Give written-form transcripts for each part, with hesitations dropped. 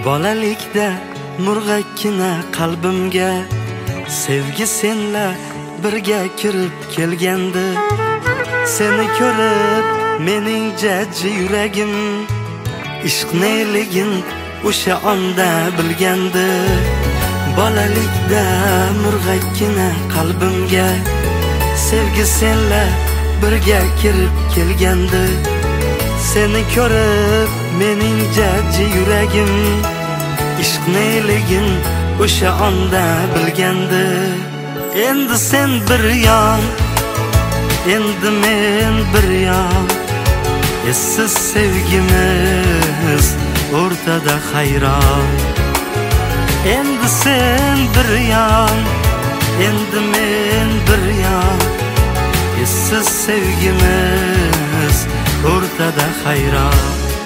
Bolalikda murg'akkina qalbimga sevgi senla birga kirib kelgandi. Seni ko'rib mening jajji yuragim ishq neligin o'sha onda bilgandi. Bolalikda murg'akkina qalbimga sevgi senla birga kirib kelgandi. Seni ko'rib mening jajji yuragim ishq neligin o'sha onda bilgandi. Endi sen bir yon, endi men bir yon, essiz sevgimiz o'rtada hayron. Endi sen bir yon, endi men bir yon, essiz sevgimiz o'rtada hayron.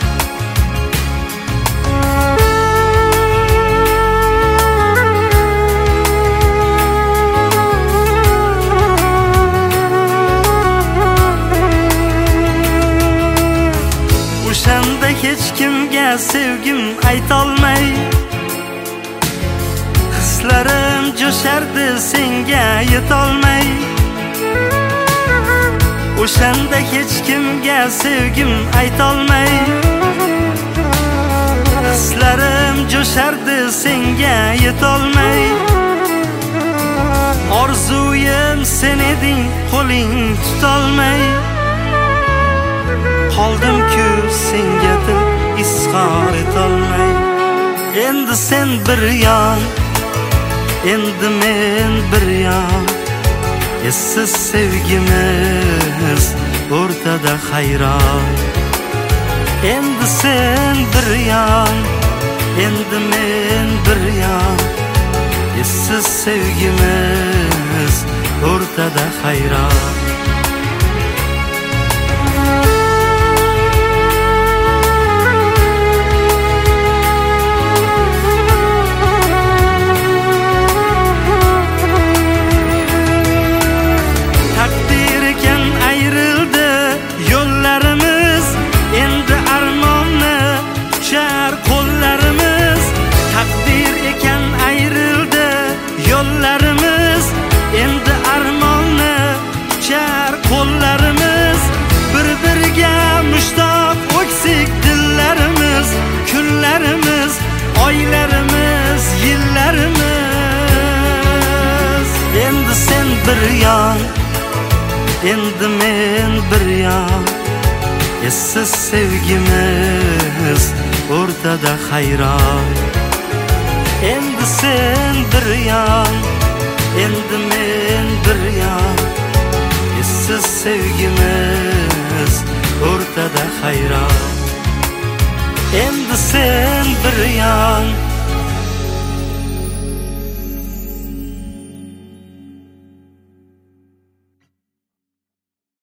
O'shanda hech kimga sevgim aytolmay, hislarim jo'shardi senga yetolmay. O'shanda hech kimga sevgim aytolmay, hislarim jo'shardi senga yetolmay. Orzuyim sen eding, qo'ling tutolmay. Qoldim-ku senga dil izhor etolmay. Endi sen bir yon, endi men bir yon, essiz sevgimiz o'rtada hayron. Endi sen bir yon, endi men bir yon, essiz sevgimiz o'rtada hayron. Endi armonni kuchar qo'llarimiz, bir-biriga mushtoq o'ksik dillarimiz, kunlarimiz, oylarimiz, yillarimiz. Endi sen bir yon, endi men bir yon, essiz sevgimiz o'rtada hayron. Endi sen bir yon, endi men bir yon, essiz sevgimiz o'rtada hayron. Endi sen bir yon,